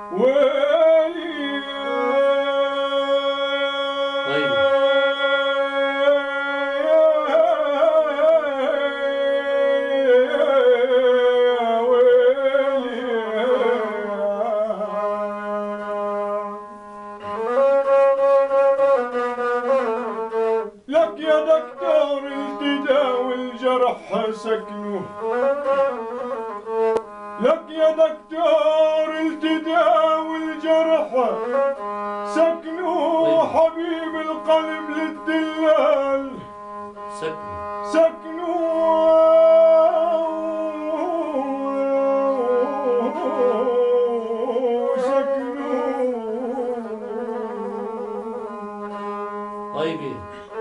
ويلي طيب لك يا دكتور التداوي الجرح سكنه، لك يا دكتور التداوي الجرح سكنه، طيب حبيب القلب للدلال سكنوا سكنه، طيب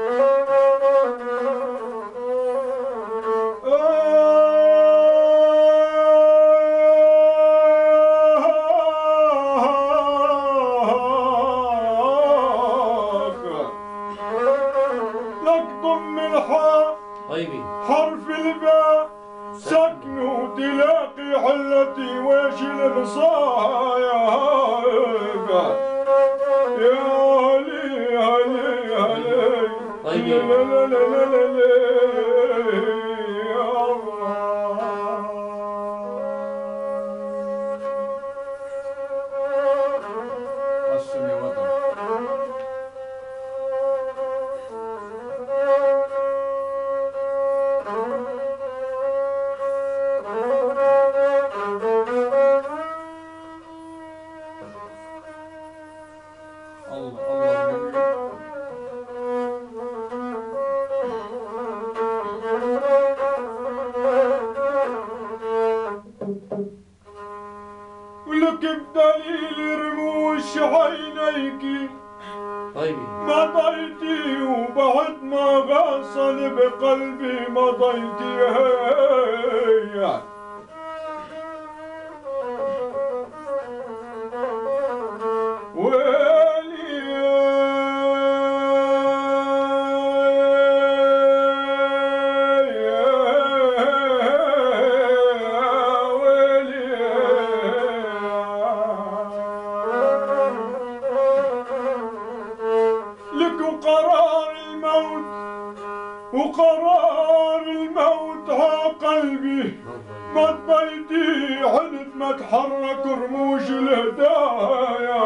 لك ضم الحاء طيب حرف الباء سكنوا سكنوا، تلاقي حلتي ويش المصايا، يا علي علي علي، طيب لا لا لا لا لا لا، يا الله. قسم يا وطن. الله الله. ولك بدليل رموش عينيك طيب مضيتي، وبعد ما غاصل بقلبي مضيتي، هيا ويلي لك وقرار الموت، وقرار الموت ها قلبي مضيتي، عند ما تحرك رموش الهدايا،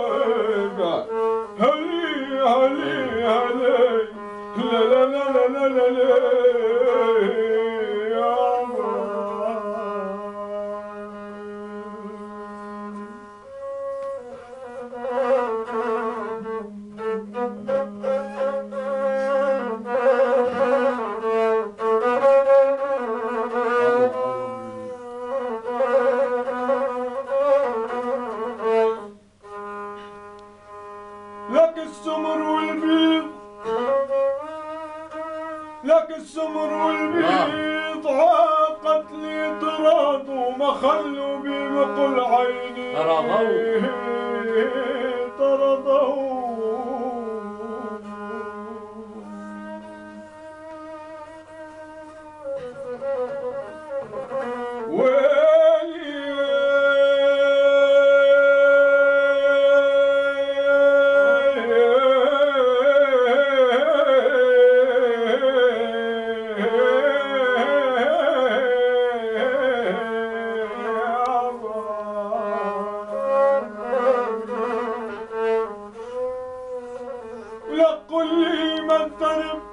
هلي هلي هلي، لا لا لا لا لا لا، يا الله. لك السمر والبيض، لك السمر والبيض عاقت لي طراد، وما خلوا بمقل عيني طردوا. لا قل لي ما الذنب،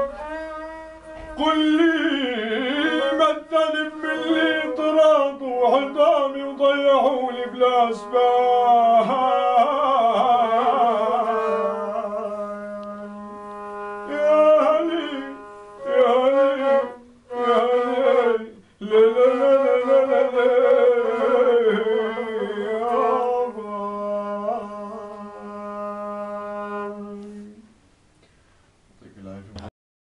قل لي ما الذنب من اللي طردوا عظامي وضيعوا لي بلا اسباب.